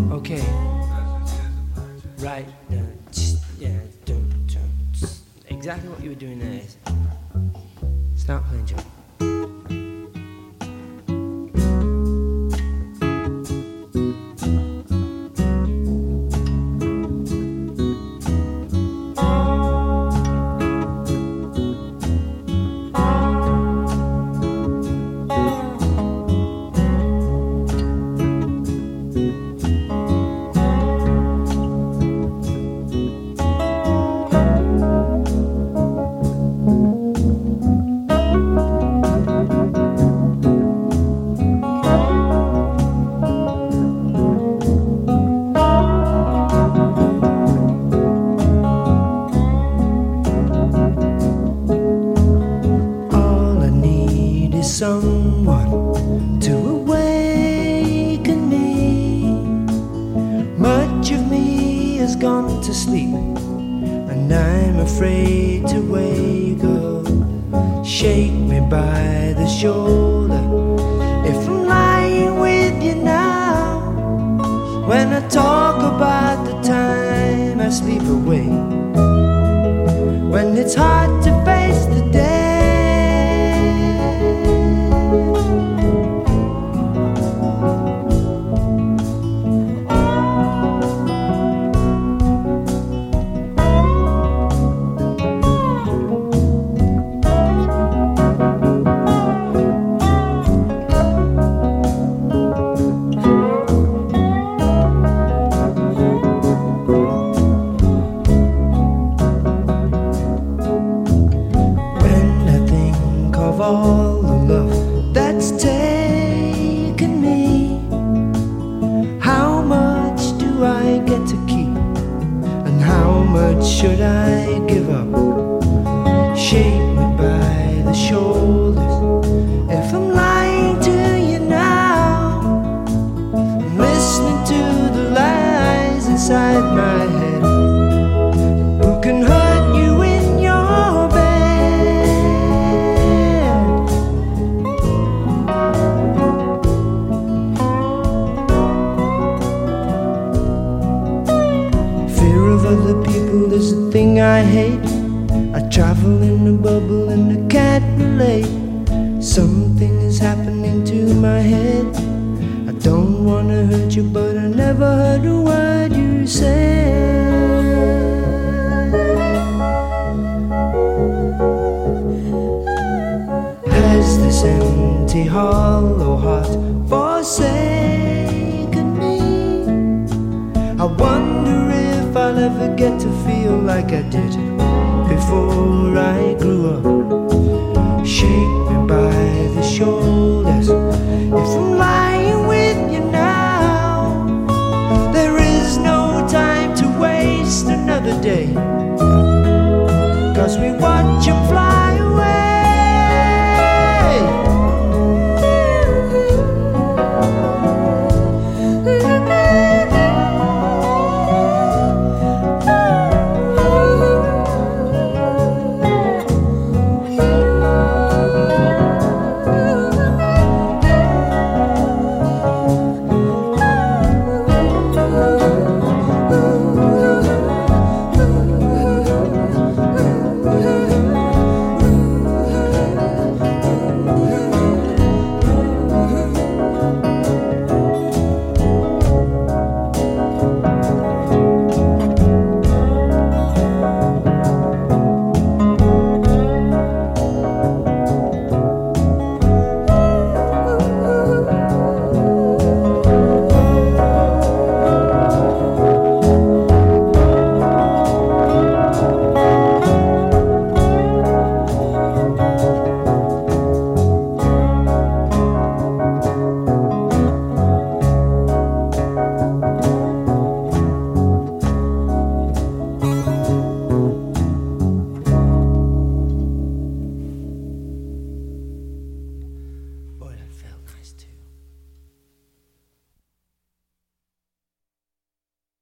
Okay. Right. Yeah. Exactly what you were doing there. Start playing, Joe. Someone to awaken me. Much of me has gone to sleep, and I'm afraid to wake up. Shake me by the shoulder if I'm lying with you now. When I talk about the time I sleep away, when it's hard to face the day. All the love that's taken me, how much do I get to keep, and how much should I give up? Shake me by the shoulders if I'm lying to you now. I'm listening to the lies inside my head. Who can hurt you in your bed? Other people is the thing I hate. I travel in a bubble and I can't relate. Something is happening to my head. I don't wanna hurt you, but I never heard a word you said. Has this empty hollow heart forsaken me? I wonder if I'll ever get to feel like I did before I grew up. Shake me by the shoulders if I'm lying